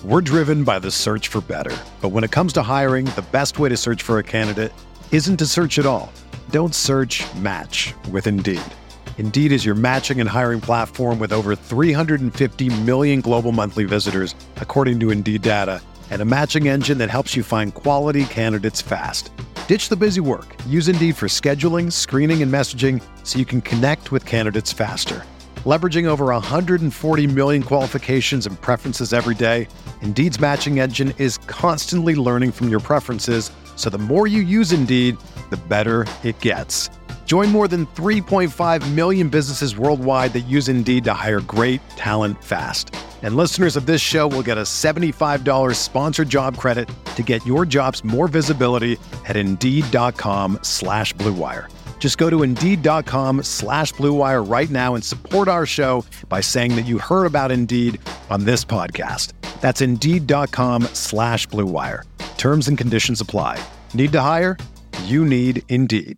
We're driven by the search for better. But when it comes to hiring, the best way to search for a candidate isn't to search at all. Don't search, match with Indeed. Indeed is your matching and hiring platform with over 350 million global monthly visitors, according to Indeed data, and a matching engine that helps you find quality candidates fast. Ditch the busy work. Use Indeed for scheduling, screening, and messaging so you can connect with candidates faster. Leveraging over 140 million qualifications and preferences every day, Indeed's matching engine is constantly learning from your preferences, so the more you use Indeed, the better it gets. Join more than 3.5 million businesses worldwide that use Indeed to hire great talent fast. And listeners of this show will get a $75 sponsored job credit to get your jobs more visibility at Indeed.com/Blue Wire. Just go to Indeed.com/Blue Wire right now and support our show by saying that you heard about Indeed on this podcast. That's Indeed.com/Blue Wire. Terms and conditions apply. Need to hire? You need Indeed.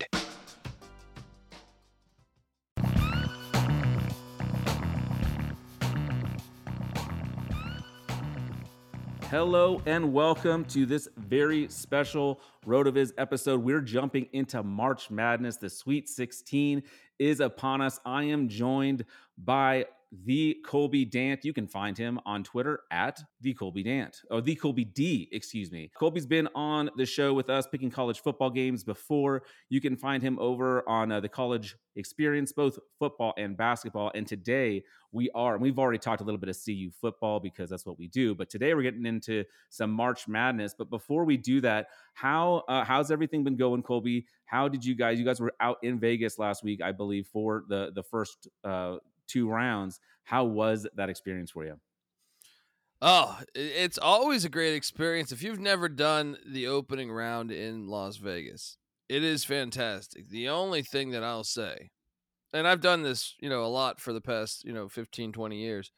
Hello and welcome to this very special RotoViz episode. We're jumping into March Madness. The Sweet 16 is upon us. I am joined by the Colby Dant. You can find him on Twitter at the Colby Dant, or the Colby D, excuse me. Colby's been on the show with us picking college football games before. You can find him over on the College Experience, both football and basketball. And today we've already talked a little bit of CU football because that's what we do. But today we're getting into some March Madness. But before we do that, how's everything been going, Colby? How did you guys were out in Vegas last week, I believe, for the first two rounds. How was that experience for you? Oh, it's always a great experience. If you've never done the opening round in Las Vegas, it is fantastic. The only thing that I'll say, and I've done this, a lot for the past, 15, 20 years,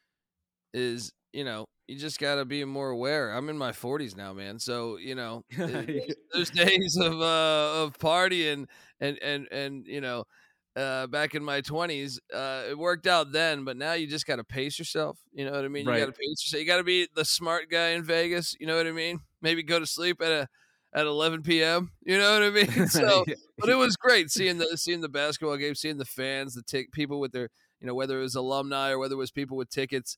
is, you just got to be more aware. I'm in my 40s now, man. So, there's days of partying and back in my 20s, it worked out then, but now you just got to pace yourself. You know what I mean? Right. You got to pace yourself. You got to be the smart guy in Vegas. You know what I mean? Maybe go to sleep at 11 p.m. You know what I mean? So, but it was great seeing the basketball game, seeing the fans, people with their, whether it was alumni or whether it was people with tickets.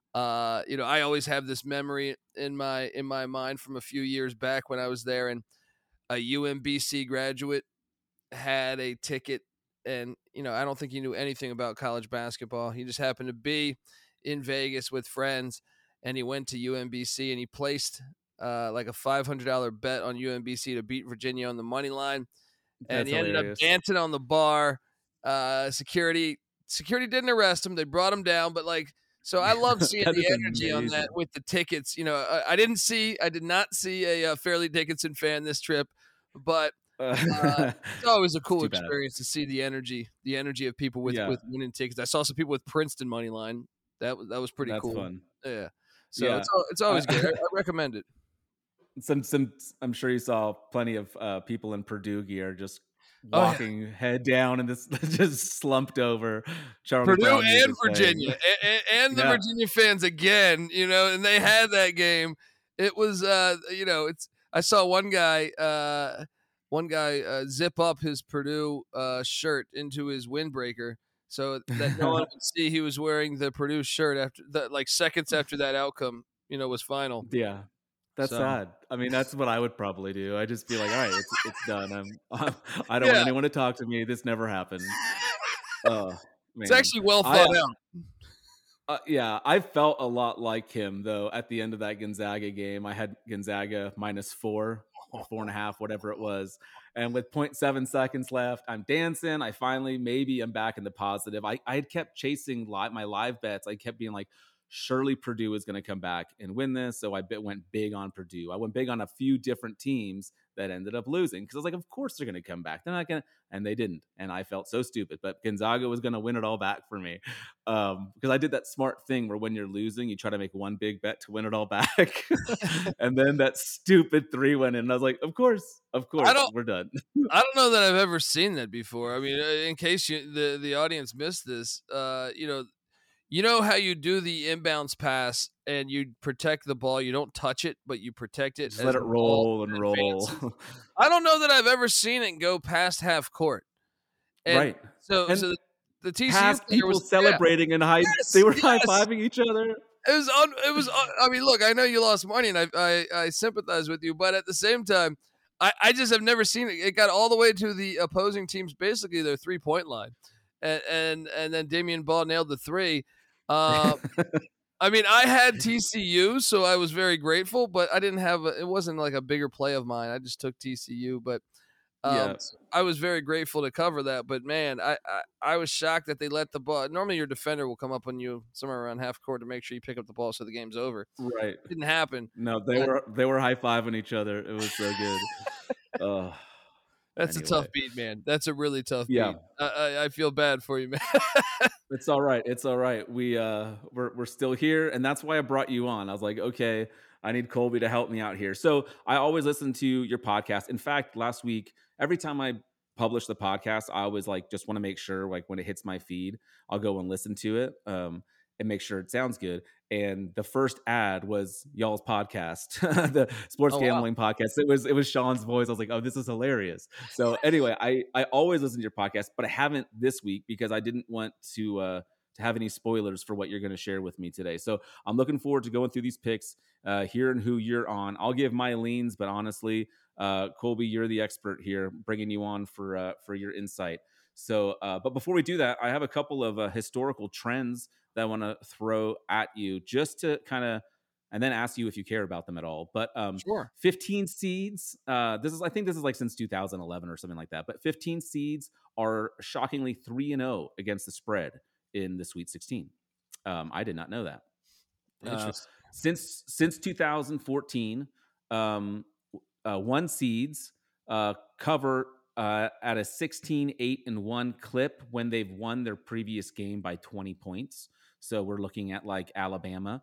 I always have this memory in my mind from a few years back when I was there, and a UMBC graduate had a ticket. And, I don't think he knew anything about college basketball. He just happened to be in Vegas with friends, and he went to UMBC, and he placed like a $500 bet on UMBC to beat Virginia on the money line. And he ended up dancing on the bar. Security didn't arrest him. They brought him down. But, so I love seeing the energy on that with the tickets. I did not see a Fairleigh Dickinson fan this trip, but it's always a cool experience to see the energy of people with winning tickets. I saw some people with Princeton money line. That was pretty cool. That's fun. Yeah. So it's always good. I recommend it. I'm sure you saw plenty of people in Purdue gear just walking head down and this just slumped over Charlie Purdue Brown and Virginia and the Virginia fans again, and they had that game. It was I saw one guy zip up his Purdue shirt into his windbreaker so that no one could see he was wearing the Purdue shirt after that, seconds after that outcome, was final. Yeah. That's sad. I mean, that's what I would probably do. I'd just be like, all right, it's done. I don't want anyone to talk to me. This never happened. Oh, man. It's actually well thought out. Yeah, I felt a lot like him, though, at the end of that Gonzaga game. I had Gonzaga -4, 4.5, whatever it was. And with 0.7 seconds left, I'm dancing. Maybe I'm back in the positive. I had kept chasing my live bets. I kept being like, surely Purdue is going to come back and win this. So I went big on Purdue. I went big on a few different teams that ended up losing because I was like, of course they're going to come back. They're not going to, and they didn't. And I felt so stupid, but Gonzaga was going to win it all back for me. Because I did that smart thing where when you're losing, you try to make one big bet to win it all back. And then that stupid 3 went in. And I was like, of course, we're done. I don't know that I've ever seen that before. I mean, in case the audience missed this, You know how you do the inbounds pass and you protect the ball? You don't touch it, but you protect it Just as let it the ball roll and roll. advances. I don't know that I've ever seen it go past half court. And Right. so And the TCU past player people was yeah. celebrating and they Yes, were yes. high-fiving each other. I mean, look, I know you lost money and I sympathize with you, but at the same time, I just have never seen it. It got all the way to the opposing team's basically their 3-point line. And then Damian Ball nailed the three. I mean, I had TCU, so I was very grateful, but I didn't have it wasn't like a bigger play of mine. I just took TCU, but Yeah. so I was very grateful to cover that. But man, I was shocked that they let the ball. Normally, your defender will come up on you somewhere around half court to make sure you pick up the ball so the game's over. Right. Didn't happen. No, they were high-fiving each other. It was so good. Oh, That's a tough anyway. beat, man. That's a really tough Yeah. beat. I feel bad for you, man. It's all right. It's all right. We're still here, and that's why I brought you on. I was like, okay, I need Colby to help me out here. So I always listen to your podcast. In fact, last week, every time I publish the podcast, I always like just want to make sure, like when it hits my feed, I'll go and listen to it. And make sure it sounds good. And the first ad was y'all's podcast, the sports Oh, wow. gambling podcast. It was Sean's voice. I was like, oh, this is hilarious. So anyway, I always listen to your podcast, but I haven't this week because I didn't want to have any spoilers for what you're going to share with me today. So I'm looking forward to going through these picks, hearing who you're on. I'll give my leans, but honestly, Colby, you're the expert here, bringing you on for your insight. So, but before we do that, I have a couple of historical trends that I want to throw at you just to kind of, and then ask you if you care about them at all. But Sure. 15 seeds. I think this is like since 2011 or something like that. But 15 seeds are shockingly 3-0 against the spread in the Sweet 16. I did not know that. Interesting. Since 2014, one seeds cover at a 16-8-1 clip when they've won their previous game by 20 points. So we're looking at like Alabama.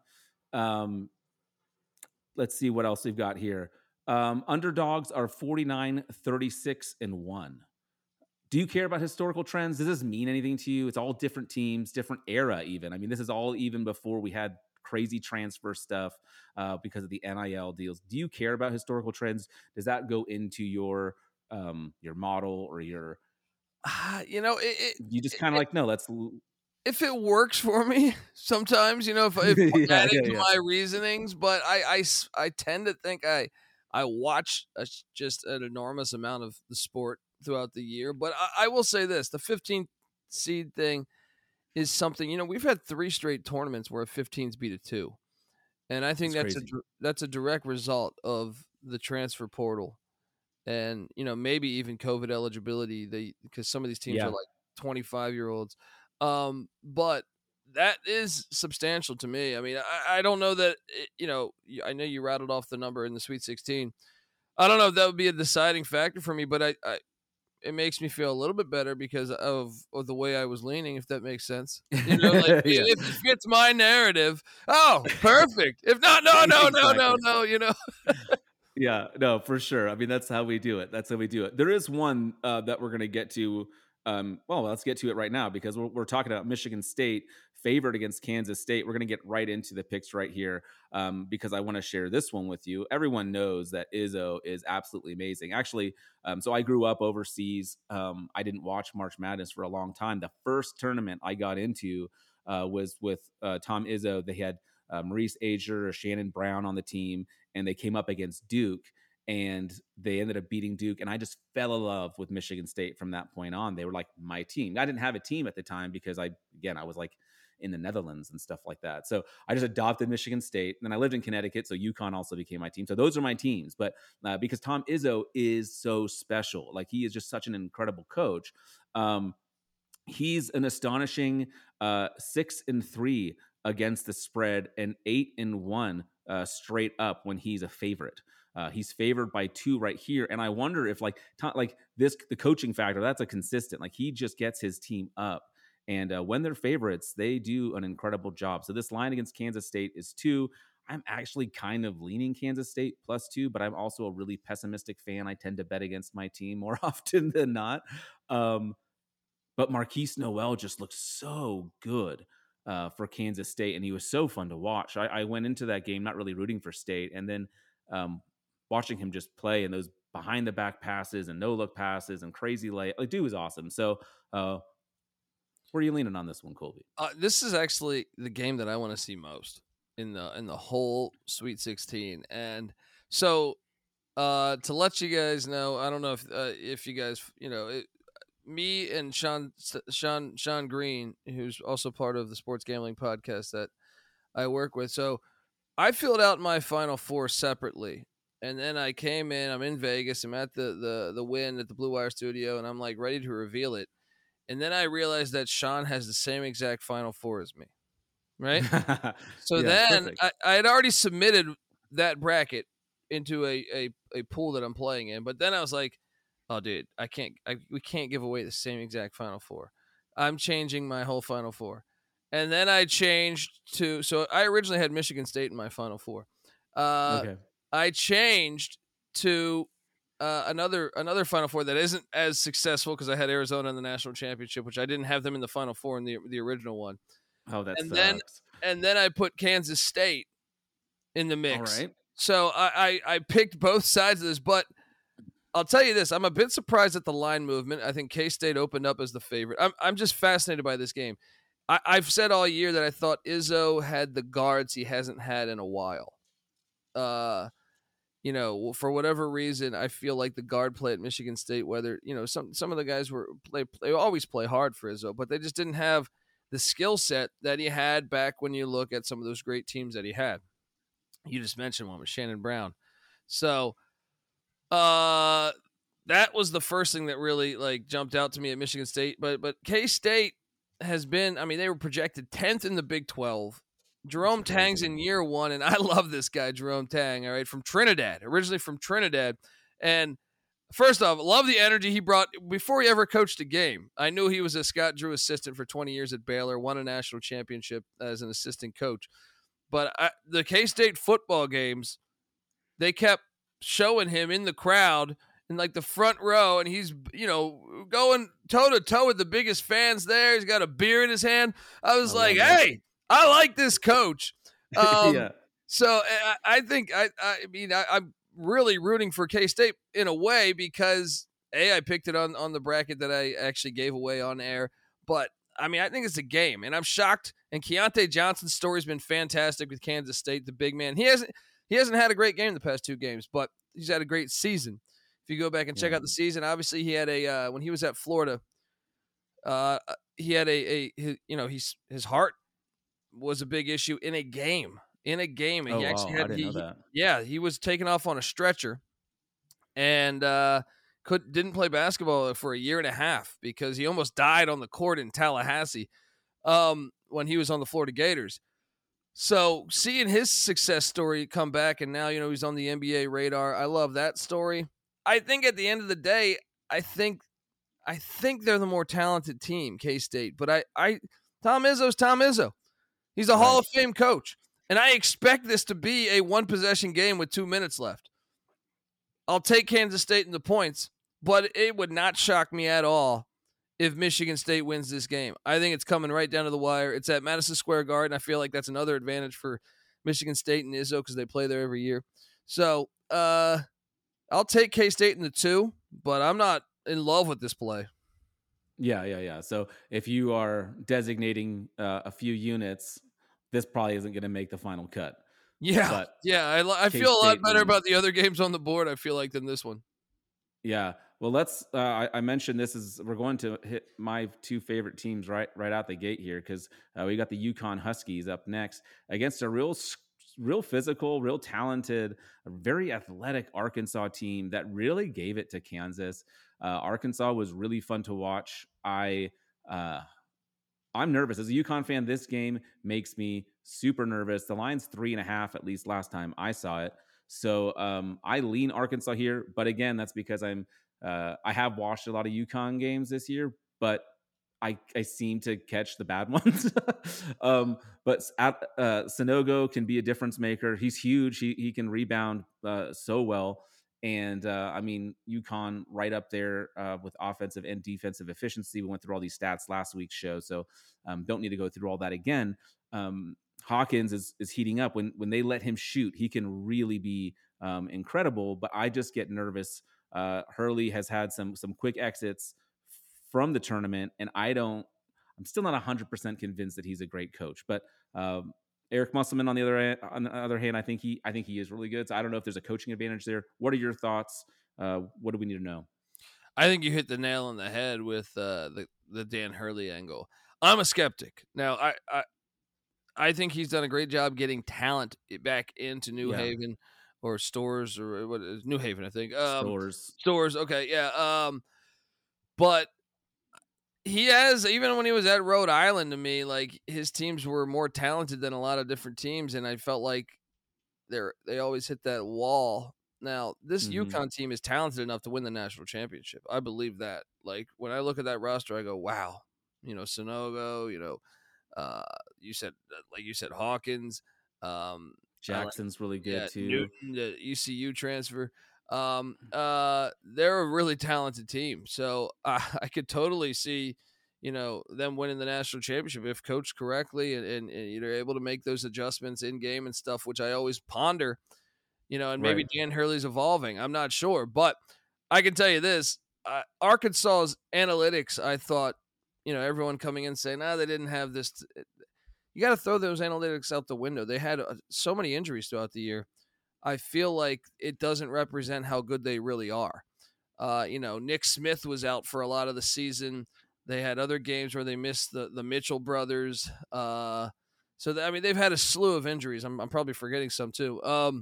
Let's see what else we've got here. Underdogs are 49-36-1. Do you care about historical trends? Does this mean anything to you? It's all different teams, different era even. I mean, this is all even before we had crazy transfer stuff because of the NIL deals. Do you care about historical trends? Does that go into your model or your you just kind of like, no, let's if it works for me, sometimes, if I add into my reasonings, but I tend to think I watch just an enormous amount of the sport throughout the year. But I will say this, the 15th seed thing is something, we've had 3 straight tournaments where 15s beat a 2. And I think that's a direct result of the transfer portal. And, maybe even COVID eligibility, because some of these teams are like 25-year-olds. But that is substantial to me. I mean, I don't know that, I know you rattled off the number in the Sweet 16. I don't know if that would be a deciding factor for me, but it makes me feel a little bit better because of the way I was leaning, if that makes sense. If it fits my narrative, oh, perfect. If not, no. Yeah, no, for sure. I mean, that's how we do it. There is one that we're going to get to. Let's get to it right now because we're talking about Michigan State favored against Kansas State. We're going to get right into the picks right here because I want to share this one with you. Everyone knows that Izzo is absolutely amazing. Actually, so I grew up overseas. I didn't watch March Madness for a long time. The first tournament I got into was with Tom Izzo. They had Maurice Ager, Shannon Brown on the team, and they came up against Duke. And they ended up beating Duke, and I just fell in love with Michigan State from that point on. They were like my team. I didn't have a team at the time because I was like in the Netherlands and stuff like that. So I just adopted Michigan State. And then I lived in Connecticut, so UConn also became my team. So those are my teams. But because Tom Izzo is so special, like he is just such an incredible coach. He's an astonishing 6-3 against the spread and 8-1 straight up when he's a favorite. He's favored by 2 right here. And I wonder if the coaching factor, that's a consistent, like he just gets his team up. And when they're favorites, they do an incredible job. So this line against Kansas State is 2. I'm actually kind of leaning Kansas State +2, but I'm also a really pessimistic fan. I tend to bet against my team more often than not. But Marquise Noel just looks so good. for Kansas State, and he was so fun to watch. I went into that game not really rooting for State, and then watching him just play and those behind the back passes and no look passes and crazy lay. Like, dude was awesome. So where are you leaning on this one, Colby? This is actually the game that I want to see most in the whole Sweet 16. And so to let you guys know, I don't know if you guys, me and Sean Green, who's also part of the Sports Gambling Podcast that I work with. So I filled out my Final Four separately. And then I came in, I'm in Vegas, I'm at the Wynn at the Blue Wire studio, and I'm like ready to reveal it. And then I realized that Sean has the same exact Final Four as me, right? So Yeah, then I had already submitted that bracket into a pool that I'm playing in. But then I was like, oh, dude, we can't give away the same exact Final Four. I'm changing my whole Final Four. And then I changed so I originally had Michigan State in my Final Four. okay. I changed to another Final Four that isn't as successful because I had Arizona in the national championship, which I didn't have them in the Final Four in the original one. Oh, that sucks. Then I put Kansas State in the mix. All right. So I picked both sides of this, but I'll tell you this: I'm a bit surprised at the line movement. I think K-State opened up as the favorite. I'm just fascinated by this game. I've said all year that I thought Izzo had the guards he hasn't had in a while. For whatever reason, I feel like the guard play at Michigan State, whether, some of the guys they always play hard for Izzo, but they just didn't have the skill set that he had back when you look at some of those great teams that he had. You just mentioned one with Shannon Brown. So that was the first thing that really jumped out to me at Michigan State. But K-State has been, they were projected 10th in the Big 12. Jerome Tang's in year one, and I love this guy, Jerome Tang, all right, from Trinidad, originally from Trinidad. And first off, love the energy he brought before he ever coached a game. I knew he was a Scott Drew assistant for 20 years at Baylor, won a national championship as an assistant coach. But the K-State football games, they kept showing him in the crowd in the front row, and he's, going toe-to-toe with the biggest fans there. He's got a beer in his hand. I was like, hey, I like this coach. Yeah. So I think I'm really rooting for K-State in a way because I picked it on the bracket that I actually gave away on air. But I think it's a game, and I'm shocked. And Keontae Johnson's story's been fantastic with Kansas State, the big man. He hasn't had a great game the past two games, but he's had a great season. If you go back and check out the season, obviously he had when he was at Florida, he had his heart was a big issue in a game. And he actually had, I didn't know that. He was taken off on a stretcher and didn't play basketball for a year and a half because he almost died on the court in Tallahassee when he was on the Florida Gators. So seeing his success story come back, and now he's on the NBA radar. I love that story. I think at the end of the day, I think they're the more talented team, K-State. But Tom Izzo's Tom Izzo. He's a Hall of Fame coach, and I expect this to be a one-possession game with 2 minutes left. I'll take Kansas State in the points, but it would not shock me at all if Michigan State wins this game. I think it's coming right down to the wire. It's at Madison Square Garden. I feel like that's another advantage for Michigan State and Izzo because they play there every year. So I'll take K-State in the 2, but I'm not in love with this play. Yeah. So if you are designating a few units, this probably isn't going to make the final cut. Yeah. I feel a lot better about the other games on the board, I feel like, than this one. Yeah. Well, let's. I mentioned we're going to hit my two favorite teams right out the gate here because we got the UConn Huskies up next against a real physical, real talented, very athletic Arkansas team that really gave it to Kansas. Arkansas was really fun to watch. I'm nervous as a UConn fan. This game makes me super nervous. The line's 3.5, at least last time I saw it. So I lean Arkansas here, but again, that's because I have watched a lot of UConn games this year, but I seem to catch the bad ones. But Sanogo can be a difference maker. He's huge. He can rebound so well. And I mean, UConn right up there with offensive and defensive efficiency. We went through all these stats last week's show, so don't need to go through all that again. Hawkins is heating up. When they let him shoot, he can really be incredible. But I just get nervous. Hurley has had some quick exits from the tournament, and I'm still not 100% convinced that he's a great coach. But Eric Musselman, on the other hand, I think he is really good. So I don't know if there's a coaching advantage there. What are your thoughts? What do we need to know? I think you hit the nail on the head with the Dan Hurley angle. I'm a skeptic. Now, I think he's done a great job getting talent back into New Haven or Stores or what is New Haven, I think. Stores. Okay. Yeah. But he has, even when he was at Rhode Island, to me, like his teams were more talented than a lot of different teams. And I felt like they always hit that wall. Now, this UConn team is talented enough to win the national championship. I believe that. Like when I look at that roster, I go, wow, Sonogo, you said Hawkins, Jackson's really good too. Newton, the ECU transfer. They're a really talented team. So I could totally see, them winning the national championship if coached correctly and you're able to make those adjustments in game and stuff, which I always ponder, and maybe Dan Hurley's evolving. I'm not sure, but I can tell you this, Arkansas's analytics, I thought, everyone coming in saying, they didn't have this. You got to throw those analytics out the window. They had so many injuries throughout the year. I feel like it doesn't represent how good they really are. Nick Smith was out for a lot of the season. They had other games where they missed the Mitchell brothers. They've had a slew of injuries. I'm probably forgetting some too.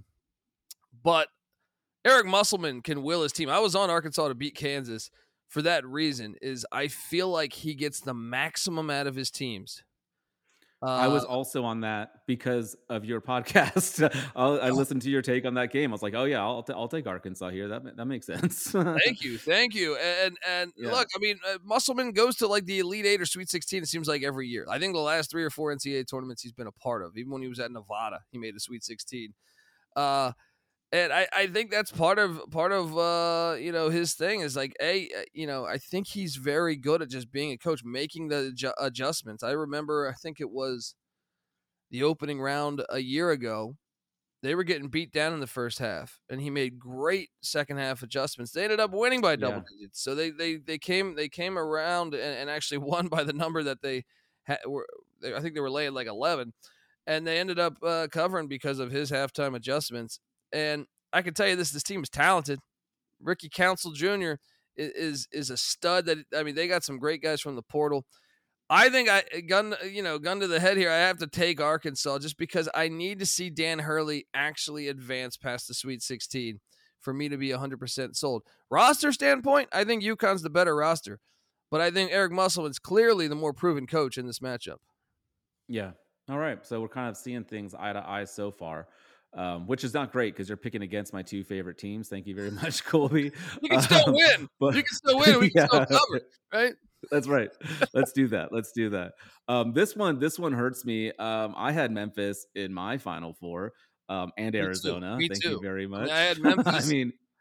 But Eric Musselman can will his team. I was on Arkansas to beat Kansas for that reason. Is I feel like he gets the maximum out of his teams. I was also on that because of your podcast. I listened to your take on that game. I was like, oh yeah, I'll take Arkansas here. That makes sense. Thank you. And look, I mean, Musselman goes to like the Elite Eight or Sweet 16. It seems like every year. I think the last 3 or 4 NCAA tournaments he's been a part of. Even when he was at Nevada, he made a Sweet 16. And I think that's part of his thing is like, I think he's very good at just being a coach, making the adjustments. I remember, I think it was the opening round a year ago. They were getting beat down in the first half, and he made great second half adjustments. They ended up winning by double digits. So they came around and actually won by the number that they were. I think they were laying like 11, and they ended up covering because of his halftime adjustments. And I can tell you this team is talented. Ricky Council Jr. is a stud. They got some great guys from the portal. I think gun to the head here, I have to take Arkansas just because I need to see Dan Hurley actually advance past the Sweet 16 for me to be 100% sold. Roster standpoint, I think UConn's the better roster, but I think Eric Musselman's clearly the more proven coach in this matchup. Yeah. All right. So we're kind of seeing things eye to eye so far. Which is not great because you're picking against my 2 favorite teams. Thank you very much, Colby. You can still win. You can still win. We can still cover, right? That's right. Let's do that. This one hurts me. I had Memphis in my Final Four and Arizona. Thank you very much. I had Memphis.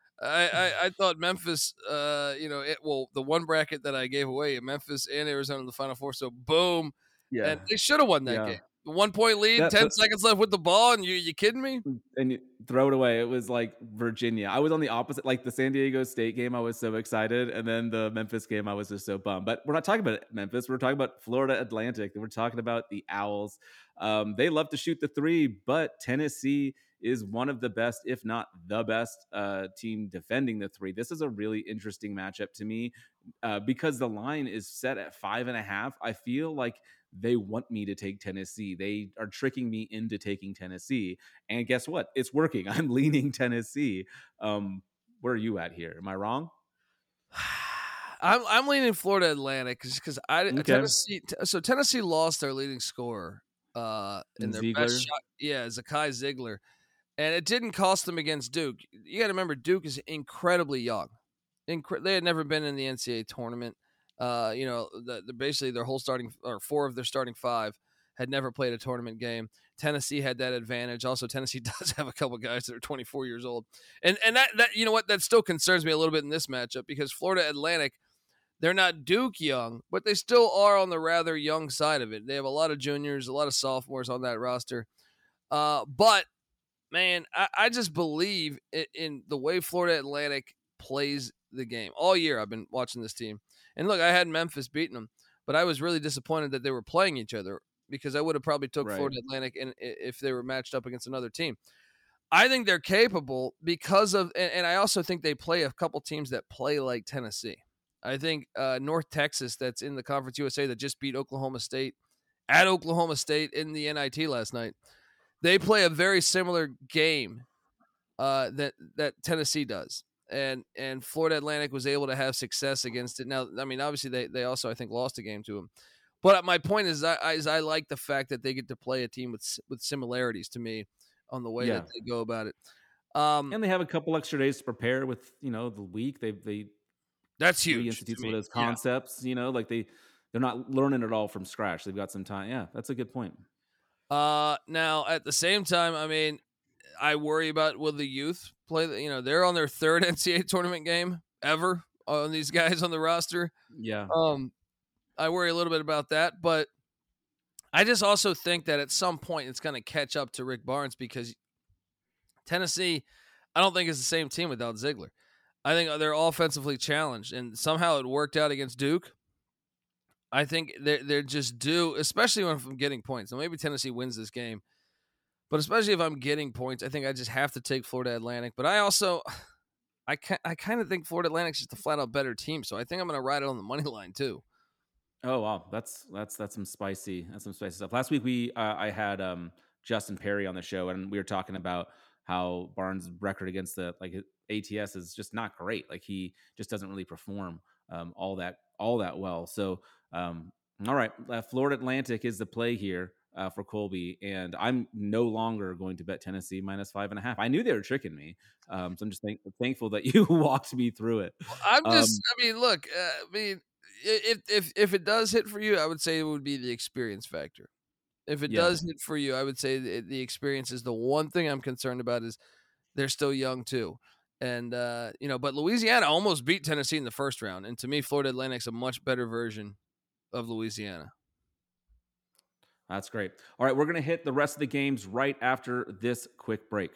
I thought Memphis, the one bracket that I gave away, Memphis and Arizona in the Final Four. So boom. Yeah. And they should have won that game. 1 point lead, 10 seconds left with the ball, and you kidding me? And you throw it away. It was like Virginia. I was on the opposite, like the San Diego State game. I was so excited, and then the Memphis game, I was just so bummed. But we're not talking about Memphis. We're talking about Florida Atlantic. We're talking about the Owls. They love to shoot the 3, but Tennessee is one of the best, if not the best, team defending the 3. This is a really interesting matchup to me because the line is set at 5.5. I feel like they want me to take Tennessee. They are tricking me into taking Tennessee. And guess what? It's working. I'm leaning Tennessee. Where are you at here? Am I wrong? I'm leaning Florida Atlantic because Tennessee. So Tennessee lost their leading scorer in their Ziegler? best shot. Yeah, Zakai Ziegler. And it didn't cost them against Duke. You got to remember, Duke is incredibly young. They had never been in the NCAA tournament. Basically their whole starting or 4 of their starting 5 had never played a tournament game. Tennessee had that advantage. Also, Tennessee does have a couple guys that are 24 years old. And that you know what, that still concerns me a little bit in this matchup because Florida Atlantic, they're not Duke young, but they still are on the rather young side of it. They have a lot of juniors, a lot of sophomores on that roster. But, man, I just believe in the way Florida Atlantic plays the game. All year I've been watching this team. And, look, I had Memphis beating them, but I was really disappointed that they were playing each other because I would have probably took Florida Atlantic if they were matched up against another team. I think they're capable because of – and I also think they play a couple teams that play like Tennessee. I think North Texas, that's in the Conference USA, that just beat Oklahoma State at Oklahoma State in the NIT last night. They play a very similar game that Tennessee does, and Florida Atlantic was able to have success against it. Now, I mean, obviously they also, I think, lost a game to them. But my point is, I like the fact that they get to play a team with similarities to me on the way that they go about it. And they have a couple extra days to prepare with the week. They that's huge. Reinstitute some of those concepts. Like they're not learning it all from scratch. They've got some time. Yeah, that's a good point. Now at the same time, I mean, I worry about will the youth play. They're on their third NCAA tournament game ever on these guys on the roster. Yeah. I worry a little bit about that, but I just also think that at some point it's going to catch up to Rick Barnes because Tennessee, I don't think is the same team without Ziegler. I think they're offensively challenged, and somehow it worked out against Duke. I think they're just due, especially when I'm getting points. Now, maybe Tennessee wins this game, but especially if I'm getting points, I think I just have to take Florida Atlantic. But I kind of think Florida Atlantic's just a flat-out better team, so I think I'm going to ride it on the money line too. Oh wow, that's some spicy stuff. Last week I had Justin Perry on the show, and we were talking about how Barnes' record against the ATS is just not great. Like he just doesn't really perform all that well. So all right, Florida Atlantic is the play here for Colby, and I'm no longer going to bet Tennessee -5.5. I knew they were tricking me, so I'm just thankful that you walked me through it. Look, if it does hit for you, I would say it would be the experience factor. If it does hit for you, I would say the experience is the one thing I'm concerned about. Is they're still young too, and but Louisiana almost beat Tennessee in the first round, and to me, Florida Atlantic's a much better version of Louisiana. That's great. All right, we're going to hit the rest of the games right after this quick break.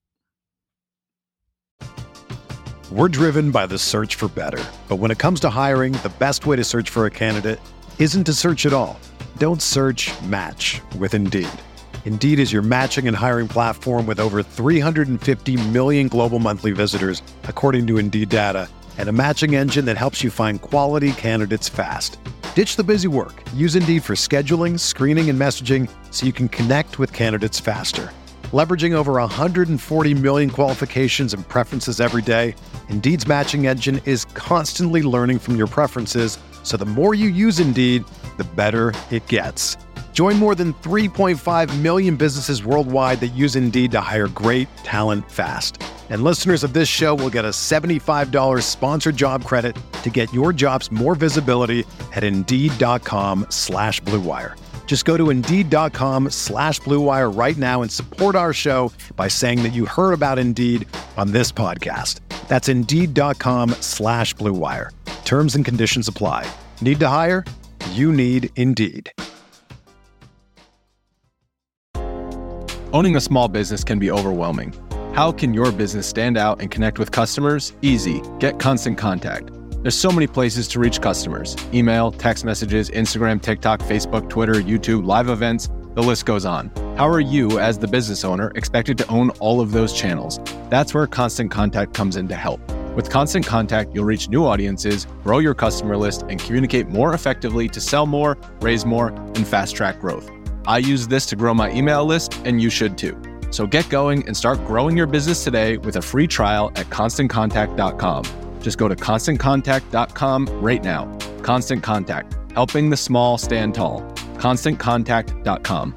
We're driven by the search for better. But when it comes to hiring, the best way to search for a candidate isn't to search at all. Don't search, match with Indeed. Indeed is your matching and hiring platform with over 350 million global monthly visitors, according to Indeed data, and a matching engine that helps you find quality candidates fast. Ditch the busy work. Use Indeed for scheduling, screening, and messaging so you can connect with candidates faster. Leveraging over 140 million qualifications and preferences every day, Indeed's matching engine is constantly learning from your preferences, so the more you use Indeed, the better it gets. Join more than 3.5 million businesses worldwide that use Indeed to hire great talent fast. And listeners of this show will get a $75 sponsored job credit to get your jobs more visibility at Indeed.com/Blue Wire. Just go to Indeed.com/Blue Wire right now and support our show by saying that you heard about Indeed on this podcast. That's Indeed.com/Blue Wire. Terms and conditions apply. Need to hire? You need Indeed. Owning a small business can be overwhelming. How can your business stand out and connect with customers? Easy. Get Constant Contact. There's so many places to reach customers. Email, text messages, Instagram, TikTok, Facebook, Twitter, YouTube, live events, the list goes on. How are you, as the business owner, expected to own all of those channels? That's where Constant Contact comes in to help. With Constant Contact, you'll reach new audiences, grow your customer list, and communicate more effectively to sell more, raise more, and fast-track growth. I use this to grow my email list, and you should too. So get going and start growing your business today with a free trial at ConstantContact.com. Just go to ConstantContact.com right now. Constant Contact, helping the small stand tall. ConstantContact.com.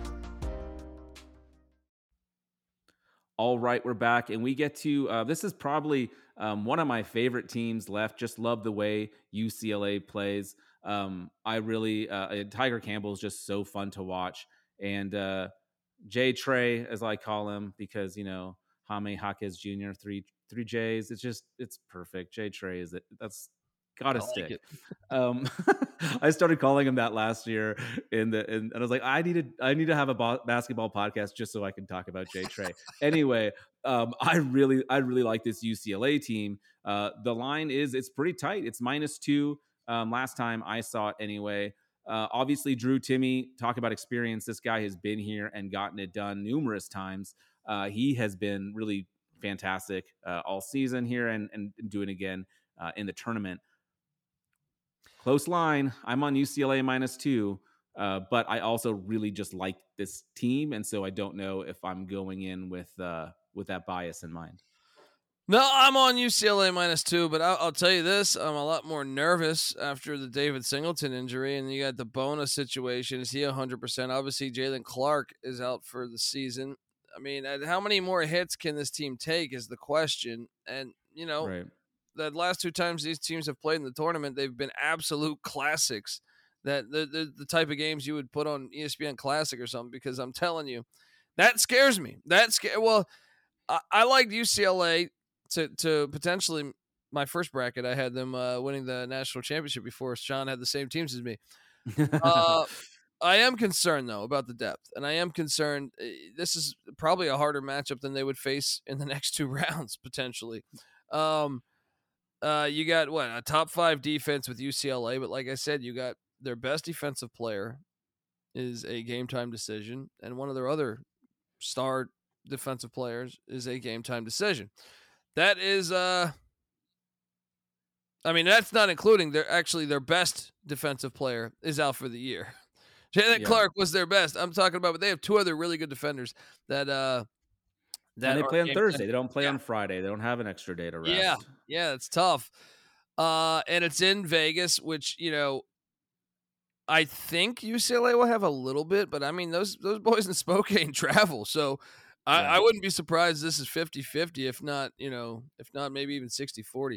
All right, we're back, and we get to this is probably one of my favorite teams left. Just love the way UCLA plays. I really Tiger Campbell is just so fun to watch, and J Trey, as I call him, because Jaime Jaquez Jr. three J's. It's perfect. J Trey is it. That's gotta stick. It. I started calling him that last year, and I was like, I need to have a basketball podcast just so I can talk about J Trey. Anyway, I really like this UCLA team. The line it's pretty tight. It's -2. Last time I saw it anyway. Obviously, Drew Timme, talk about experience. This guy has been here and gotten it done numerous times. He has been really fantastic all season here and doing again in the tournament. Close line. I'm on UCLA -2, but I also really just like this team, and so I don't know if I'm going in with that bias in mind. No, I'm on UCLA -2, but I'll tell you this: I'm a lot more nervous after the David Singleton injury, and you got the Bona situation. Is he 100%? Obviously, Jalen Clark is out for the season. I mean, how many more hits can this team take is the question. And right. The last 2 times these teams have played in the tournament, they've been absolute classics. That the type of games you would put on ESPN Classic or something. Because I'm telling you, that scares me. Well, I liked UCLA. To potentially my first bracket, I had them winning the national championship before Sean had the same teams as me. I am concerned, though, about the depth, and I am concerned. This is probably a harder matchup than they would face in the next 2 rounds, potentially. You got, a top 5 defense with UCLA, but like I said, you got their best defensive player is a game-time decision, and one of their other star defensive players is a game-time decision. That is, that's not including their best defensive player is out for the year. Jalen Clark was their best. I'm talking about, but they have 2 other really good defenders that and they play on Thursday. They don't play on Friday. They don't have an extra day to rest. Yeah, it's tough. And it's in Vegas, which, I think UCLA will have a little bit, but I mean, those boys in Spokane travel, so I wouldn't be surprised this is 50-50, if not maybe even 60-40.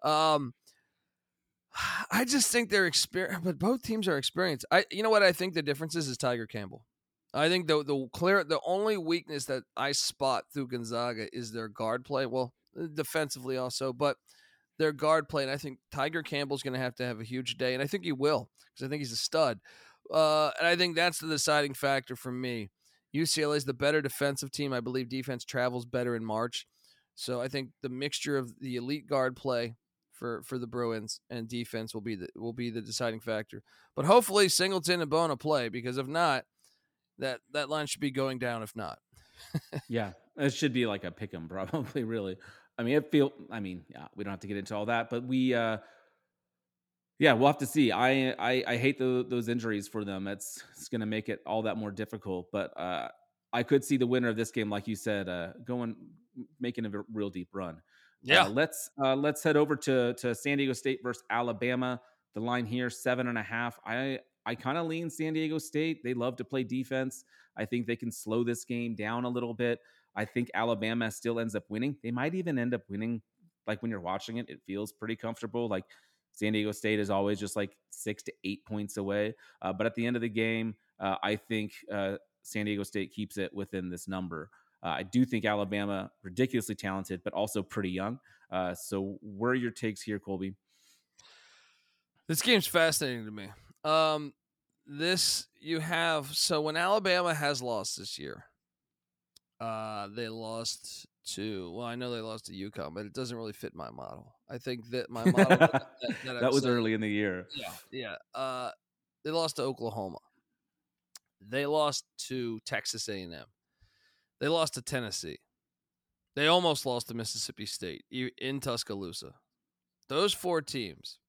I just think they're experienced, but both teams are experienced. You know what I think the difference is Tiger Campbell. I think the only weakness that I spot through Gonzaga is their guard play. Well, defensively also, but their guard play, and I think Tiger Campbell's going to have a huge day, and I think he will because I think he's a stud. And I think that's the deciding factor for me. UCLA is the better defensive team. I believe defense travels better in March. So I think the mixture of the elite guard play for the Bruins and defense will be the deciding factor. But hopefully Singleton and Bona play, because if not, that line should be going down if not. Yeah, it should be like a pick 'em probably, really. We don't have to get into all that, but we'll have to see. I hate those injuries for them. It's going to make it all that more difficult. But I could see the winner of this game, like you said, making a real deep run. Yeah. Let's head over to San Diego State versus Alabama. The line here 7.5. I kind of lean San Diego State. They love to play defense. I think they can slow this game down a little bit. I think Alabama still ends up winning. They might even end up winning. Like when you're watching it, it feels pretty comfortable. Like San Diego State is always just like 6 to 8 points away. But at the end of the game, I think San Diego State keeps it within this number. I do think Alabama, ridiculously talented, but also pretty young. So where are your takes here, Colby? This game's fascinating to me. So when Alabama has lost this year, they lost to, I know they lost to UConn, but it doesn't really fit my model. I think that my model that was early in the year. Yeah. They lost to Oklahoma. They lost to Texas A&M. They lost to Tennessee. They almost lost to Mississippi State in Tuscaloosa. Those 4 teams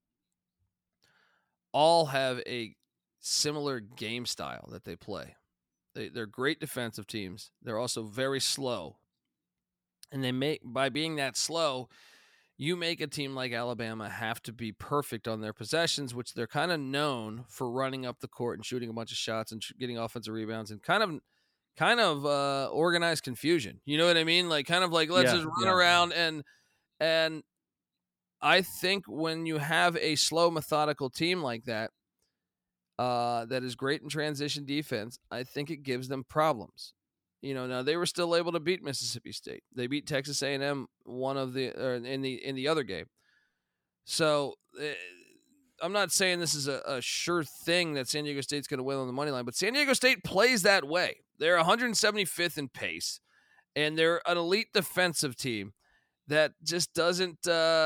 all have a similar game style that they play. They're great defensive teams. They're also very slow. And by being that slow, you make a team like Alabama have to be perfect on their possessions, which they're kind of known for running up the court and shooting a bunch of shots and getting offensive rebounds and kind of organized confusion. You know what I mean? Like kind of like let's just run around and I think when you have a slow, methodical team like that, that is great in transition defense, I think it gives them problems. Now they were still able to beat Mississippi State. They beat Texas A&M in the other game. So I'm not saying this is a sure thing that San Diego State's going to win on the money line, but San Diego State plays that way. They're 175th in pace, and they're an elite defensive team that just doesn't,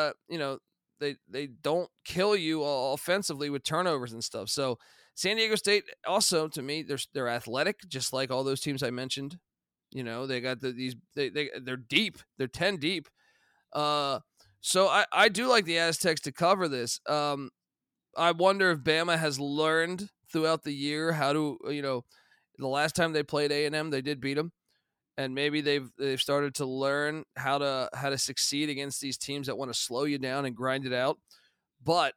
they don't kill you offensively with turnovers and stuff. So San Diego State also, to me, they're athletic, just like all those teams I mentioned. They got they're deep. They're 10 deep. So I do like the Aztecs to cover this. I wonder if Bama has learned throughout the year how to, the last time they played A&M, they did beat them. And maybe they've started to learn how to succeed against these teams that want to slow you down and grind it out. But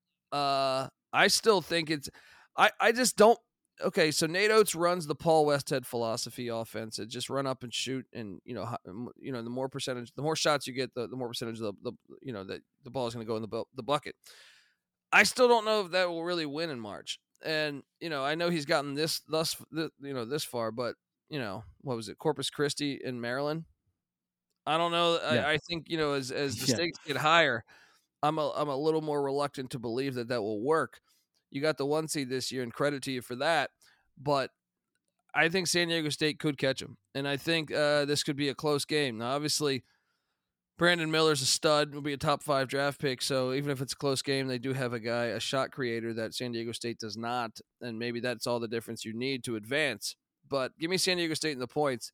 I still think I just don't. Okay, so Nate Oates runs the Paul Westhead philosophy offense. It just run up and shoot, and the more shots you get, the more percentage of the ball is going to go in the bucket. I still don't know if that will really win in March. And I know he's gotten this far, but what was it, Corpus Christi in Maryland? I don't know. Yeah. I think as the stakes get higher, I'm a little more reluctant to believe that will work. You got the 1 seed this year, and credit to you for that. But I think San Diego State could catch them, and I think this could be a close game. Now, obviously, Brandon Miller's a stud. Will be a top 5 draft pick. So even if it's a close game, they do have a shot creator that San Diego State does not, and maybe that's all the difference you need to advance. But give me San Diego State in the points,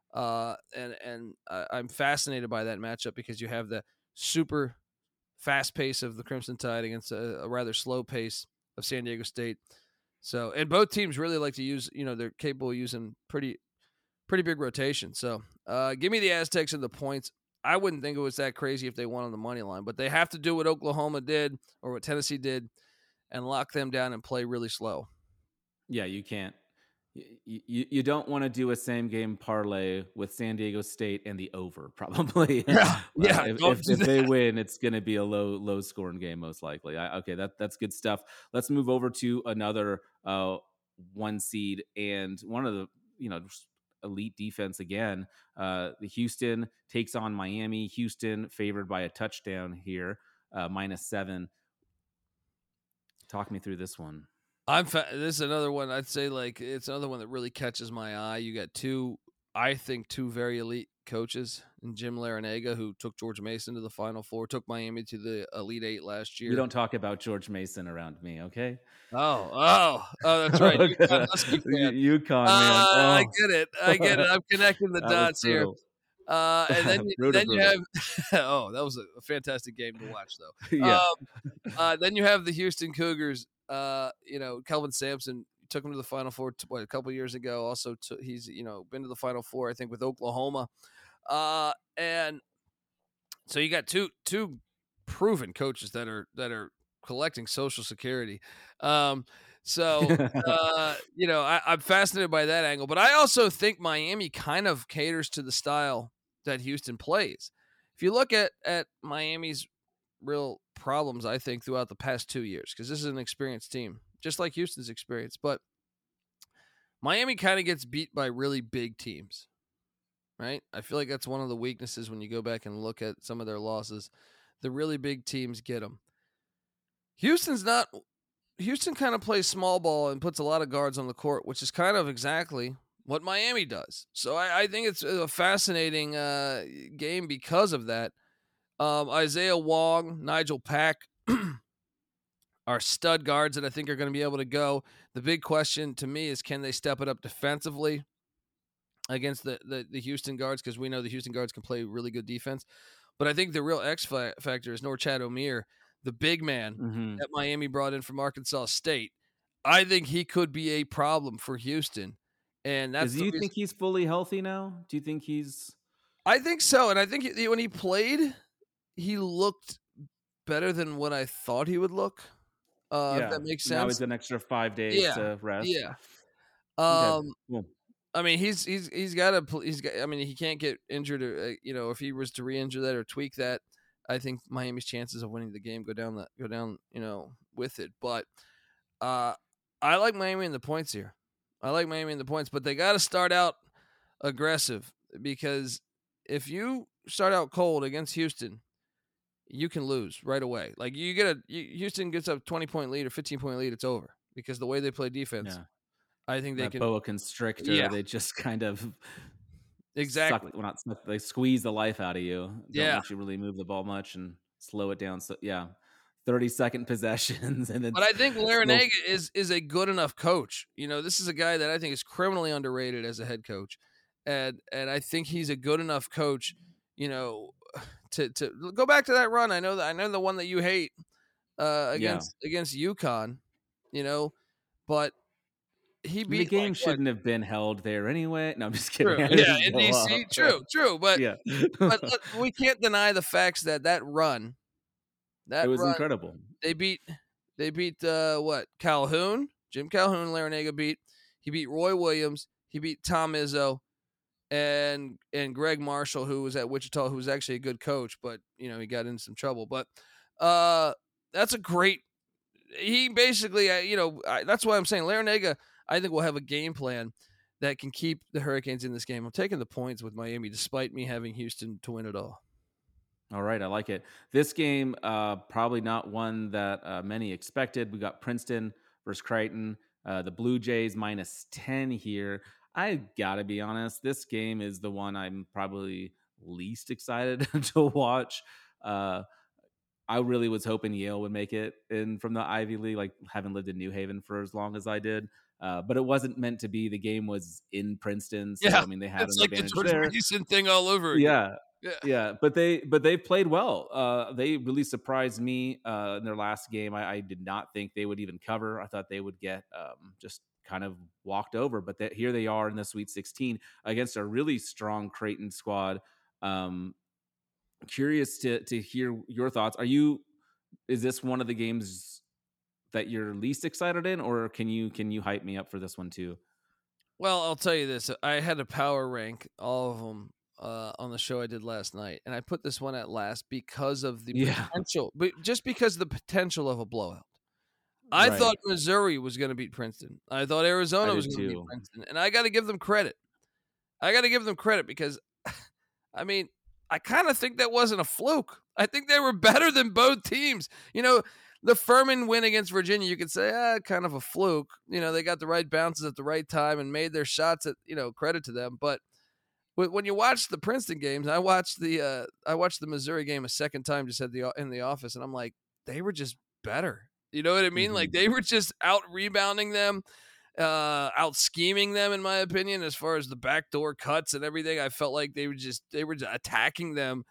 and I'm fascinated by that matchup because you have the super fast pace of the Crimson Tide against a rather slow pace of San Diego State. So, and both teams really like to use, they're capable of using pretty big rotation. So, give me the Aztecs in the points. I wouldn't think it was that crazy if they won on the money line, but they have to do what Oklahoma did or what Tennessee did and lock them down and play really slow. Yeah, you can't. You don't want to do a same game parlay with San Diego State and the over, probably. Yeah. If they win, it's going to be a low scoring game, most likely. Okay, that's good stuff. Let's move over to another 1 seed and one of the elite defense again. The Houston takes on Miami. Houston favored by a touchdown here, -7. Talk me through this one. This is another one. I'd say it's another one that really catches my eye. You got two very elite coaches in Jim Larrañaga, who took George Mason to the Final Four, took Miami to the Elite Eight last year. We don't talk about George Mason around me, okay? Oh, that's right. UConn, man. I get it. I'm connecting the dots here. And then you have that was a fantastic game to watch, though. Yeah. Then you have the Houston Cougars. Kelvin Sampson took him to the Final Four a couple years ago. Also, he's been to the Final Four, I think, with Oklahoma. And so you got two proven coaches that are collecting Social Security. I'm fascinated by that angle, but I also think Miami kind of caters to the style that Houston plays. If you look at Miami's real problems, I think, throughout the past 2 years, because this is an experienced team, just like Houston's experience, but Miami kind of gets beat by really big teams, right? I feel like that's one of the weaknesses when you go back and look at some of their losses. The really big teams get them. Houston kind of plays small ball and puts a lot of guards on the court, which is kind of exactly what Miami does. So I think it's a fascinating game because of that. Isaiah Wong, Nigel Pack are stud guards that I think are going to be able to go. The big question to me is, can they step it up defensively against the Houston guards? Because we know the Houston guards can play really good defense. But I think the real X factor is Norchad Omier, the big man that Miami brought in from Arkansas State. I think he could be a problem for Houston. And that's do you think he's fully healthy now? Do you think he's... I think so. And I think when he played, he looked better than what I thought he would look. If that makes sense. Now it's an extra 5 days to rest. Yeah. Okay. Cool. I mean, he can't get injured. Or, if he was to re-injure that or tweak that, I think Miami's chances of winning the game go down. With it. But I like Miami in the points here. But they got to start out aggressive, because if you start out cold against Houston, you can lose right away. Like Houston gets up 20-point lead or 15-point lead, it's over, because the way they play defense, Yeah. I think they That can. boa constrictor, Yeah, they just kind of exactly. not suck, they squeeze the life out of you. Don't Yeah. let you really move the ball much and slow it down. So yeah, 30-second possessions and then But I think slow. Larinaga is a good enough coach. This is a guy that I think is criminally underrated as a head coach, and I think he's a good enough coach. To go back to that run. I know the one that you hate Yeah. against UConn. But he And the beat game like what? shouldn't have been held there anyway. No, I'm just kidding. True. I Yeah, just in go DC. up. True. But Yeah. we can't deny the facts that run. It That was run. incredible. They beat what? Calhoun. Jim Calhoun, Larinaga beat. He beat Roy Williams. He beat Tom Izzo and Greg Marshall, who was at Wichita, who was actually a good coach, but he got in some trouble. But that's a great. He basically, that's why I'm saying Larinaga, I think, will have a game plan that can keep the Hurricanes in this game. I'm taking the points with Miami, despite me having Houston to win it all. All right, I like it. This game, probably not one that many expected. We got Princeton versus Creighton. The Blue Jays -10 here. I gotta be honest, this game is the one I'm probably least excited to watch. I really was hoping Yale would make it in from the Ivy League, like having lived in New Haven for as long as I did. But it wasn't meant to be. The game was in Princeton, so I mean they had it's an like advantage the George there. Mason thing all over again. Yeah, but they played well. They really surprised me in their last game. I did not think they would even cover. I thought they would get just kind of walked over. But here they are in the Sweet 16 against a really strong Creighton squad. Curious to hear your thoughts. Is this one of the games that you're least excited in, or can you hype me up for this one too? Well, I'll tell you this. I had to power rank all of them on the show I did last night, and I put this one at last because of the potential, but just because of the potential of a blowout. I thought Missouri was going to beat Princeton. I thought Arizona was going to beat Princeton, and I got to give them credit. Because, I mean, I kind of think that wasn't a fluke. I think they were better than both teams. The Furman win against Virginia, you could say, kind of a fluke. They got the right bounces at the right time and made their shots at, credit to them. But when you watch the Princeton games, I watched the Missouri game a second time just in the office, and I'm like, they were just better. You know what I mean? Mm-hmm. Like they were just out rebounding them, out scheming them, in my opinion, as far as the backdoor cuts and everything. I felt like they were just attacking them.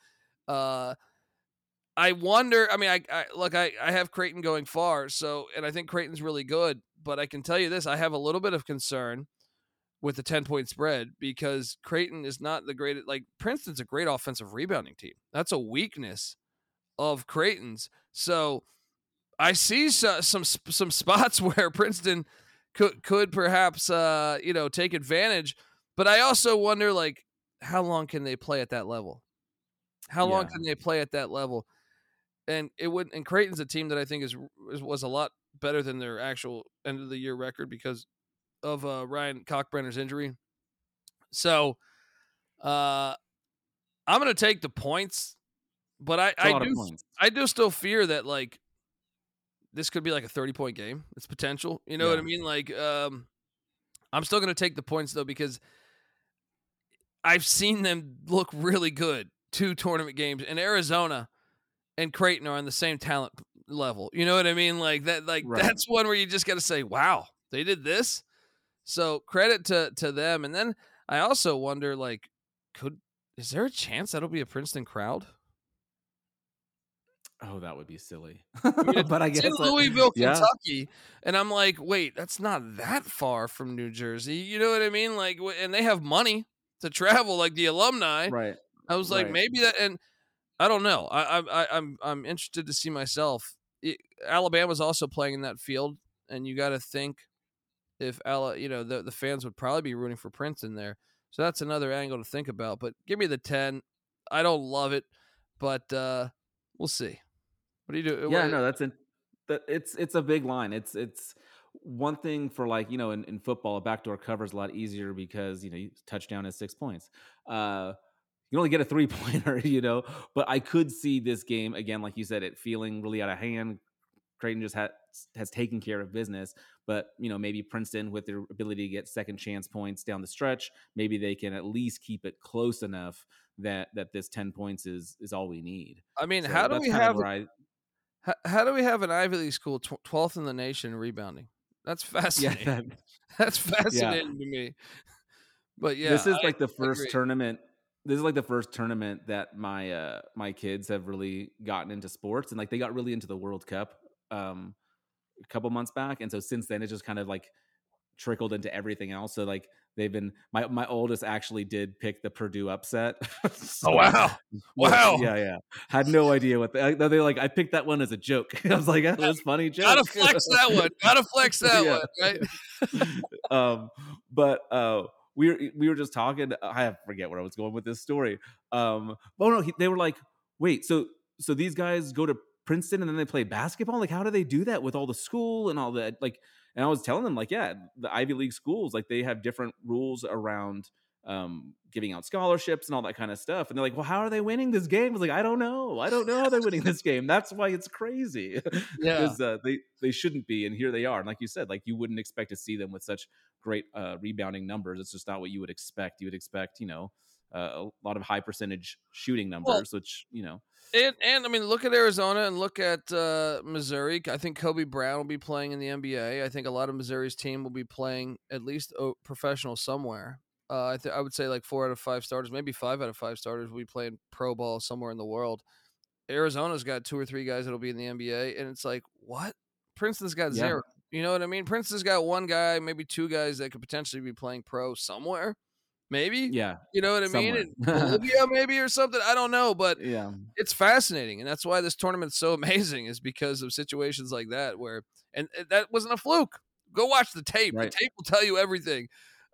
I wonder. I mean, I have Creighton going far, and I think Creighton's really good. But I can tell you this: I have a little bit of concern with the 10-point spread, because Creighton is not the greatest. Like Princeton's a great offensive rebounding team. That's a weakness of Creighton's. So I see some spots where Princeton could perhaps take advantage, but I also wonder, like, how long can they play at that level? How long can they play at that level? And and Creighton's a team that I think was a lot better than their actual end of the year record because of Ryan Kalkbrenner's injury. So I'm going to take the points, but I do still fear that, like, this could be like a 30-point game. It's potential. You know what I mean? Like, I'm still going to take the points, though, because I've seen them look really good 2 tournament games, and Arizona and Creighton are on the same talent level. You know what I mean? Like that. Like that's one where you just got to say, "Wow, they did this." So credit to them. And then I also wonder, like, is there a chance that'll be a Princeton crowd? Oh, that would be silly. But I guess in Louisville, Kentucky, and I'm like, wait, that's not that far from New Jersey. You know what I mean? Like, and they have money to travel, like the alumni. Right. I was like, maybe that, and I don't know. I'm interested to see myself. Alabama's also playing in that field, and you got to think if the fans would probably be rooting for Princeton there. So that's another angle to think about. But give me the 10. I don't love it, but we'll see. What do you do? Yeah, no, it's a big line. It's one thing for like, in football, a backdoor cover is a lot easier because, touchdown is 6 points. You only get a 3-pointer, but I could see this game again, like you said, it feeling really out of hand. Creighton just has taken care of business, but maybe Princeton, with their ability to get second chance points down the stretch, maybe they can at least keep it close enough that this 10 points is all we need. I mean, So how do that's we kind of have where how do we have an Ivy League school 12th in the nation in rebounding? That's fascinating. That's fascinating to me. But yeah, this is I like the first agree. tournament. This is like the first tournament that my kids have really gotten into sports, and like they got really into the World Cup a couple months back, and so since then it's just kind of like trickled into everything else. So like they've been my oldest actually did pick the Purdue upset. So, Oh wow! Yeah. Had no idea what they're like. I picked that one as a joke. I was like, that was funny joke. Gotta flex that one. One, right? But we were just talking. I forget where I was going with this story. They were like, wait, so these guys go to Princeton and then they play basketball? Like, how do they do that with all the school and all that? Like, and I was telling them, like, yeah, the Ivy League schools, like, they have different rules around giving out scholarships and all that kind of stuff. And they're like, well, how are they winning this game? I was like, I don't know how they're winning this game. That's why it's crazy. Yeah. Because they shouldn't be. And here they are. And like you said, like, you wouldn't expect to see them with such great rebounding numbers. It's just not what you would expect. You would expect, a lot of high percentage shooting numbers, which, And I mean, look at Arizona and look at Missouri. I think Kobe Brown will be playing in the NBA. I think a lot of Missouri's team will be playing at least professional somewhere. I would say like 4 out of 5 starters, maybe 5 out of 5 starters will be playing pro ball somewhere in the world. Arizona's got 2 or 3 guys that'll be in the NBA, and it's like, what? Princeton's got 0. You know what I mean? Princeton's got 1 guy, maybe 2 guys that could potentially be playing pro somewhere. Maybe. Yeah. You know what I mean? In Bolivia maybe or something. I don't know, but yeah, it's fascinating. And that's why this tournament's so amazing, is because of situations like that and that wasn't a fluke. Go watch the tape. Right. The tape will tell you everything.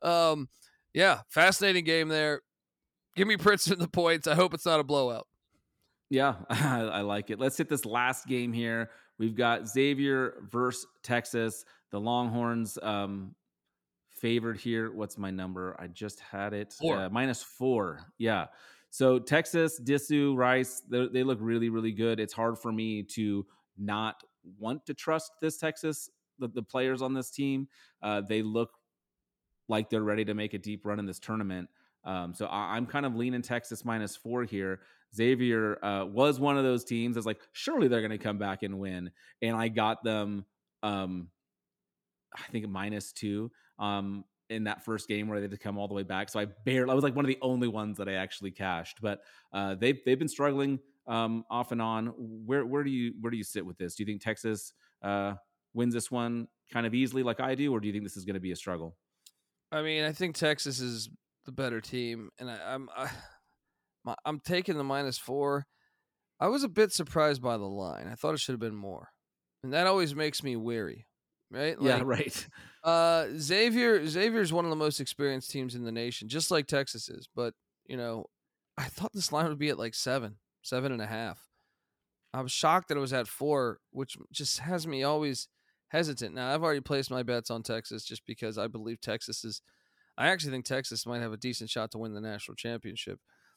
Yeah, fascinating game there. Give me Princeton the points. I hope it's not a blowout. Yeah, I like it. Let's hit this last game here. We've got Xavier versus Texas. The Longhorns favored here. What's my number? I just had it. -4. Yeah. So Texas, Disu, Rice, they look really, really good. It's hard for me to not want to trust this Texas, the players on this team. They look like they're ready to make a deep run in this tournament. So I'm kind of leaning Texas -4 here. Xavier was one of those teams that's like, surely they're going to come back and win. And I got them, I think -2 in that first game where they had to come all the way back. So I was like one of the only ones that I actually cashed. But they've been struggling off and on. Where do you sit with this? Do you think Texas wins this one kind of easily like I do, or do you think this is going to be a struggle? I mean, I think Texas is the better team, and I'm taking the -4. I was a bit surprised by the line. I thought it should have been more, and that always makes me weary, right? Yeah, right. Xavier's one of the most experienced teams in the nation, just like Texas is. But I thought this line would be at like 7.5. I was shocked that it was at 4, which just has me always hesitant. Now, I've already placed my bets on Texas just because I believe I actually think Texas might have a decent shot to win the national championship.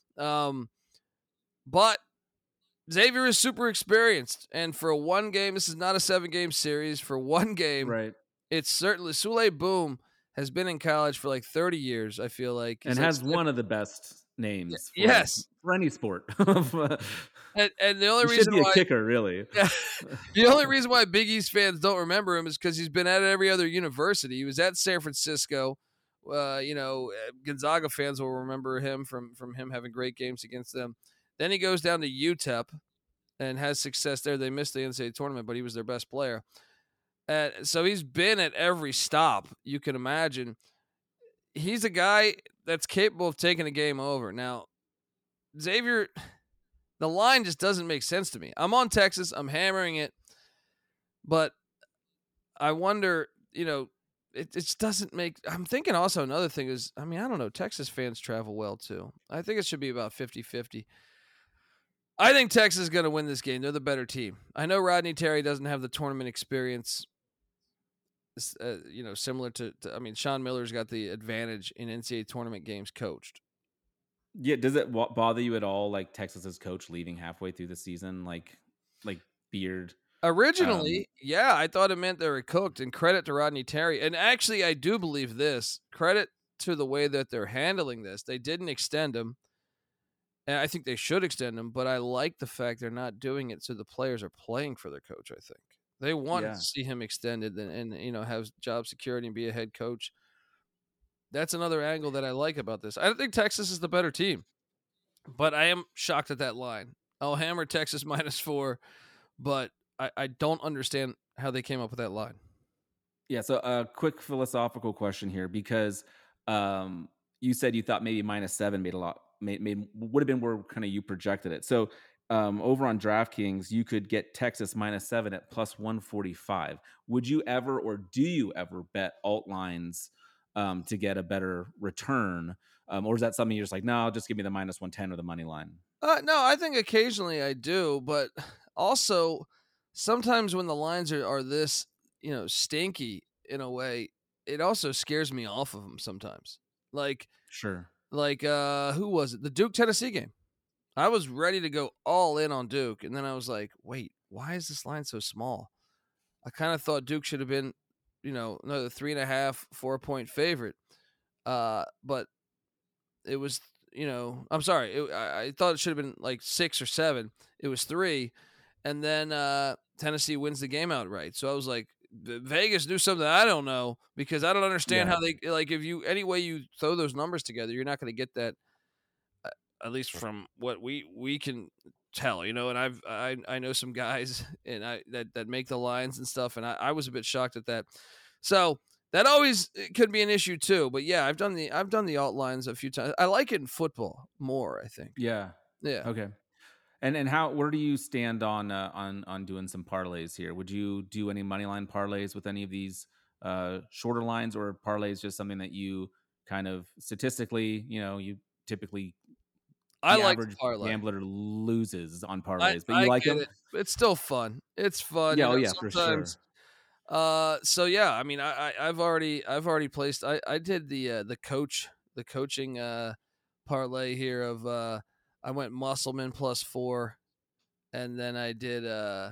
But Xavier is super experienced. And for one game, this is not a 7-game series. For one game, right? It's certainly Souley Boum has been in college for like 30 years, I feel like. And has one of the best names for any sport. And the only reason should be a kicker, really. The only reason why Big East fans don't remember him is because he's been at every other university. He was at San Francisco. Gonzaga fans will remember him from him having great games against them. Then he goes down to UTEP and has success there. They missed the NCAA tournament, but he was their best player. So he's been at every stop you can imagine. He's a guy that's capable of taking a game over. Now, Xavier, the line just doesn't make sense to me. I'm on Texas. I'm hammering it. But I wonder, it just doesn't make – I'm thinking also another thing is, I don't know, Texas fans travel well too. I think it should be about 50-50. I think Texas is going to win this game. They're the better team. I know Rodney Terry doesn't have the tournament experience. similar to I mean, Sean Miller's got the advantage in NCAA tournament games coached. Yeah, does it bother you at all, like Texas's coach leaving halfway through the season, like Beard? Originally, yeah, I thought it meant they were cooked, and credit to Rodney Terry. And actually, I do believe this. Credit to the way that they're handling this. They didn't extend him, and I think they should extend him, but I like the fact they're not doing it so the players are playing for their coach, I think. They want to see him extended and have job security and be a head coach. That's another angle that I like about this. I don't think Texas is the better team, but I am shocked at that line. I'll hammer Texas -4, but I don't understand how they came up with that line. Yeah, so a quick philosophical question here, because you said you thought maybe -7 would have been where kind of you projected it. So over on DraftKings, you could get Texas -7 at +145. Would you ever, or do you ever bet alt lines to get a better return? Or is that something you're just like, no, just give me the -110 or the money line? No, I think occasionally I do, but also sometimes when the lines are this, stinky in a way, it also scares me off of them sometimes. Sure. Who was it? The Duke Tennessee game. I was ready to go all in on Duke, and then I was like, wait, why is this line so small? I kind of thought Duke should have been, another 3.5, 4-point favorite. But it was, I'm sorry. I thought it should have been like 6 or 7. It was 3. And then Tennessee wins the game outright. So I was like, Vegas knew something I don't know, because I don't understand how they, any way you throw those numbers together, you're not going to get that, at least from what we can tell, and I know some guys and that make the lines and stuff. And I was a bit shocked at that. So that always could be an issue too. But yeah, I've done the alt lines a few times. I like it in football more, I think. Yeah. Okay. And where do you stand on doing some parlays here? Would you do any money line parlays with any of these shorter lines, or parlays just something that you kind of statistically, you typically I like average parlay. Gambler loses on parlays, but you like them? It's still fun. It's fun. Yeah, for sure. So yeah, I mean, I've already placed. I did the coaching parlay here of I went Musselman +4, and then I did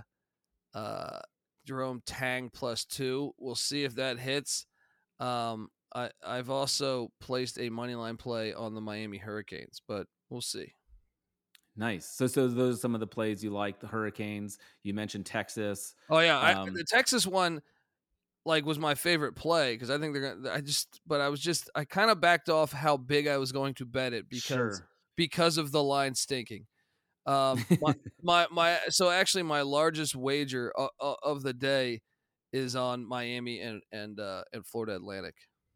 Jerome Tang +2. We'll see if that hits. I've also placed a money line play on the Miami Hurricanes, but we'll see. Nice. So those are some of the plays you like. The Hurricanes. You mentioned Texas. Oh yeah, the Texas one was my favorite play, because I think they're gonna. I kind of backed off how big I was going to bet it because of the line stinking. So actually my largest wager of the day is on Miami and Florida Atlantic.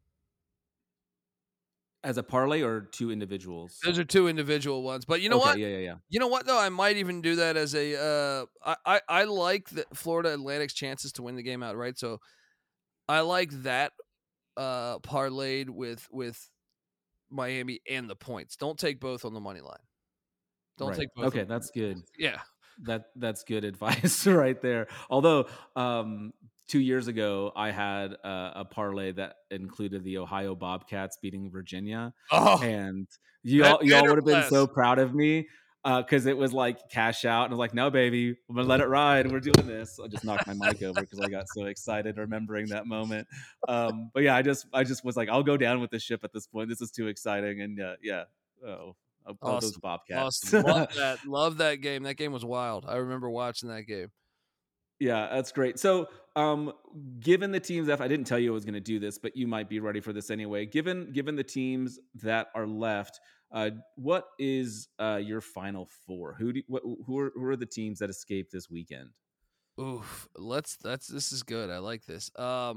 As a parlay or two individuals? Those are two individual ones. But you know what? Yeah. You know what, though? I might even do that as a I like the Florida Atlantic's chances to win the game outright. So I like that parlayed with Miami and the points. Don't take both on the money line. Don't take both. Okay, that's good. Yeah. That's good advice right there. Although 2 years ago, I had a parlay that included the Ohio Bobcats beating Virginia, and y'all would have been so proud of me because it was like cash out, and I was like, "No, baby, I'm gonna let it ride. We're doing this." I just knocked my mic over because I got so excited remembering that moment. But yeah, I just was like, "I'll go down with the ship at this point. This is too exciting." And awesome. Those Bobcats. Awesome. Love that game. That game was wild. I remember watching that game. Yeah, that's great. So, given the teams, I didn't tell you I was going to do this, but you might be ready for this anyway. Given the teams that are left, what is your final four? Who are the teams that escaped this weekend? Oof, this is good. I like this.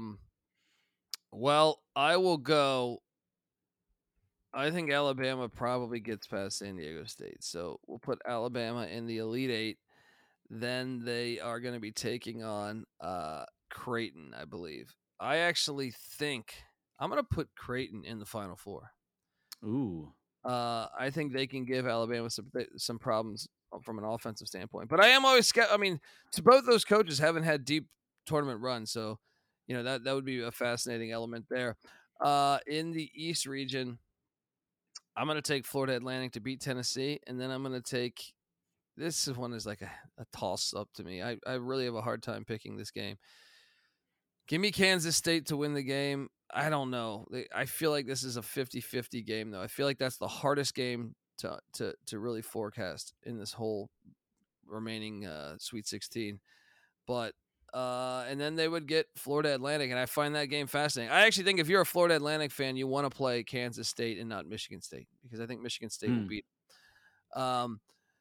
Well, I will go. I think Alabama probably gets past San Diego State. So we'll put Alabama in the Elite Eight. Then they are going to be taking on Creighton, I believe. I actually think I'm going to put Creighton in the Final Four. Ooh. I think they can give Alabama some problems from an offensive standpoint. But I am always both those coaches haven't had deep tournament runs. So, that would be a fascinating element there. In the East region, I'm going to take Florida Atlantic to beat Tennessee, and then I'm going to take this one is like a toss up to me. I really have a hard time picking this game. Give me Kansas State to win the game. I don't know. I feel like this is a 50-50 game, though. I feel like that's the hardest game to really forecast in this whole remaining Sweet 16. But and then they would get Florida Atlantic, and I find that game fascinating. I actually think if you're a Florida Atlantic fan, you want to play Kansas State and not Michigan State, because I think Michigan State will beat them.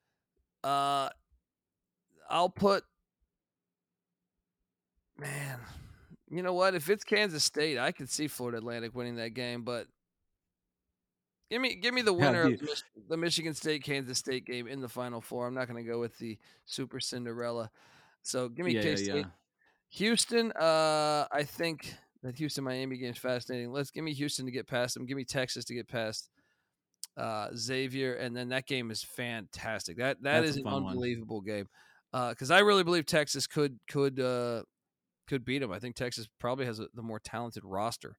I'll put, man, you know what? If it's Kansas State, I could see Florida Atlantic winning that game, but give me the winner of the Michigan State Kansas State game in the Final Four. I'm not going to go with the Super Cinderella. So give me K-State. Houston, I think that Houston-Miami game is fascinating. Give me Houston to get past them. Give me Texas to get past Xavier, and then that game is fantastic. That's is an unbelievable game, because I really believe Texas could beat them. I think Texas probably has the more talented roster,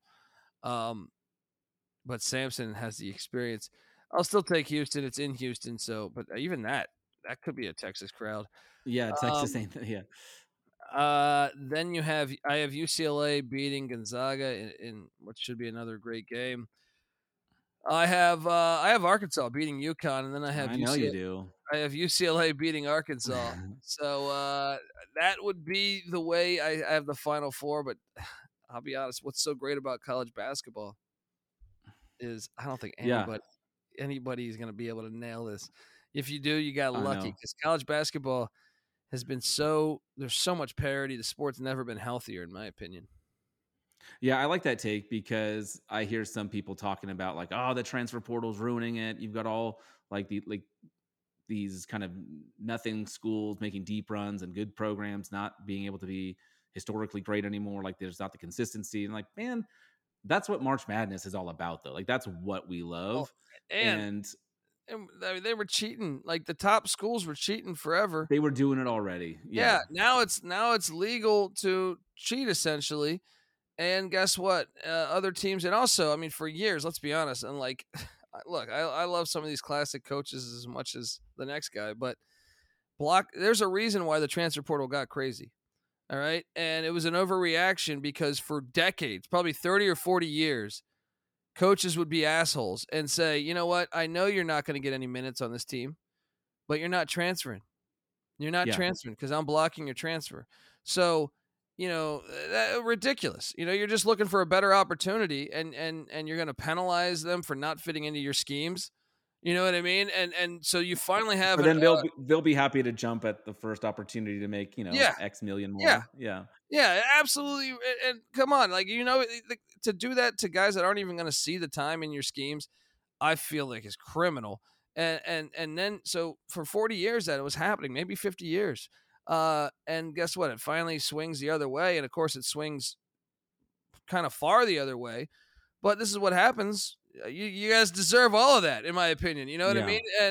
but Samson has the experience. I'll still take Houston. It's in Houston, but even that could be a Texas crowd. Yeah, Texas ain't. Yeah. Then I have UCLA beating Gonzaga in what should be another great game. I have Arkansas beating UConn, and then I have know you do. I have UCLA beating Arkansas. So that would be the way I have the Final Four. But I'll be honest, what's so great about college basketball is I don't think anybody is going to be able to nail this. If you do, you got lucky, because college basketball has been there's so much parity. The sport's never been healthier, in my opinion. Yeah, I like that take, because I hear some people talking about like, oh, the transfer portal's ruining it. You've got all these kind of nothing schools making deep runs and good programs not being able to be historically great anymore. Like, there's not the consistency. And like, man, that's what March Madness is all about, though. Like, that's what we love. And I mean, they were cheating. Like, the top schools were cheating forever. They were doing it already. Yeah. Now it's legal to cheat, essentially. And guess what? Other teams, and also, I mean, for years, let's be honest, and like, look, I love some of these classic coaches as much as the next guy, but there's a reason why the transfer portal got crazy. All right. And it was an overreaction, because for decades, probably 30 or 40 years, coaches would be assholes and say, you know what? I know you're not going to get any minutes on this team, but you're not transferring. You're not transferring because I'm blocking your transfer. So, ridiculous. You're just looking for a better opportunity, and you're going to penalize them for not fitting into your schemes. You know what I mean? And so you finally have. But then they'll be happy to jump at the first opportunity to make X million more. Yeah, absolutely. And come on, to do that to guys that aren't even going to see the time in your schemes, I feel like is criminal. And then so for 40 years that it was happening, maybe 50 years. And guess what? It finally swings the other way, and of course it swings kind of far the other way. But this is what happens. You guys deserve all of that, in my opinion. You know what I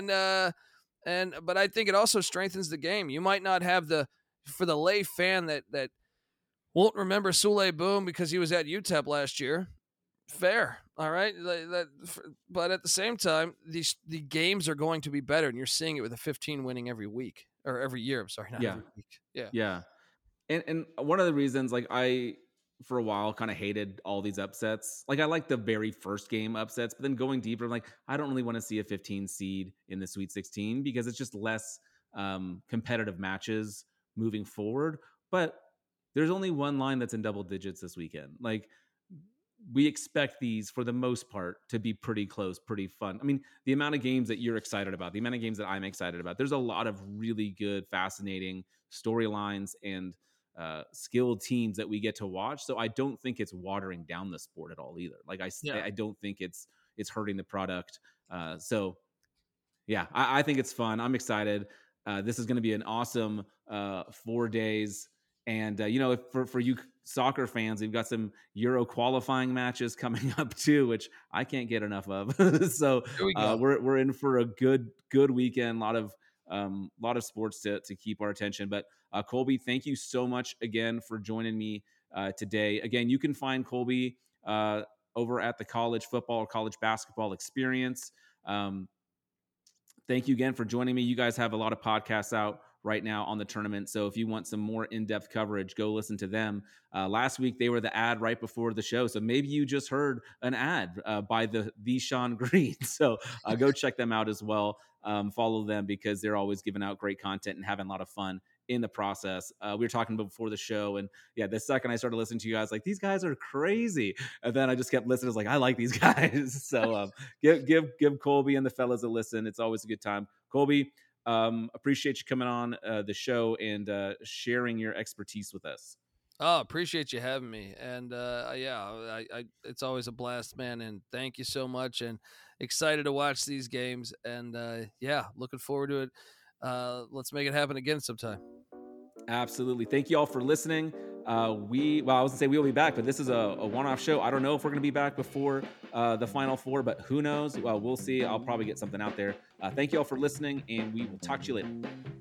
mean? But I think it also strengthens the game. You might not have for the lay fan that won't remember Souley Boum because he was at UTEP last year. Fair, all right. But at the same time, the games are going to be better, and you're seeing it with a 15 winning every week or every year. I'm sorry, not every week. Yeah. And one of the reasons, like, I for a while kind of hated all these upsets. Like, I like the very first game upsets, but then going deeper, I'm like, I don't really want to see a 15 seed in the Sweet 16 because it's just less competitive matches moving forward. But there's only one line that's in double digits this weekend. Like, we expect these, for the most part, to be pretty close, pretty fun. I mean, the amount of games that you're excited about, the amount of games that I'm excited about, there's a lot of really good, fascinating storylines and skilled teams that we get to watch. So I don't think it's watering down the sport at all either. Like, I don't think it's hurting the product. So yeah, I think it's fun. I'm excited. This is going to be an awesome 4 days. And, for you soccer fans, we've got some Euro qualifying matches coming up too, which I can't get enough of. So we're in for a good weekend. A lot of sports to keep our attention. But Colby, thank you so much again for joining me today. Again, you can find Colby over at the College Football or College Basketball Experience. Thank you again for joining me. You guys have a lot of podcasts out right now on the tournament. So if you want some more in-depth coverage, go listen to them. Last week, they were the ad right before the show. So maybe you just heard an ad by the Sean Green. So go check them out as well. Follow them because they're always giving out great content and having a lot of fun in the process. We were talking before the show, and yeah, the second I started listening to you guys, like, these guys are crazy. And then I just kept listening. I was like, I like these guys. So give Colby and the fellas a listen. It's always a good time. Colby, appreciate you coming on the show and sharing your expertise with us. Oh, appreciate you having me. And I it's always a blast, man. And thank you so much. And excited to watch these games. And looking forward to it. Let's make it happen again sometime. Absolutely. Thank you all for listening. I was gonna say we'll be back, but this is a one-off show. I don't know if we're gonna be back before the Final Four, but who knows? Well, we'll see. I'll probably get something out there. Thank you all for listening, and we will talk to you later.